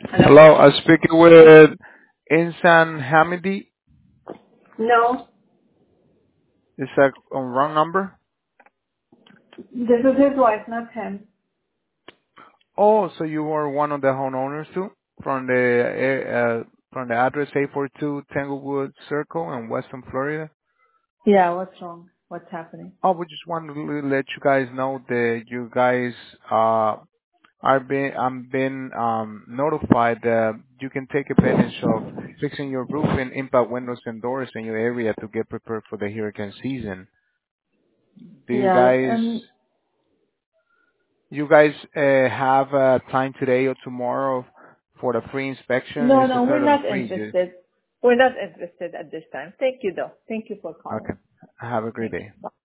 Hello? Hello, I'm speaking with Insan Hamidi. No, Is that a wrong number? this is his wife, not him. Oh, so you are one of the homeowners too? From the address 842 Tanglewood Circle in Western Florida? Yeah, what's wrong? What's happening? Oh, we just wanted to let you guys know that you guys I'm been notified that you can take advantage of fixing your roofing, impact windows and doors in your area to get prepared for the hurricane season. Do you Yeah, guys You guys have time today or tomorrow for the free inspection? no, It's no, we're totally not free. Just interested. We're not interested at this time. Thank you though. Thank you for calling. okay. Have a great Thanks. day. Bye.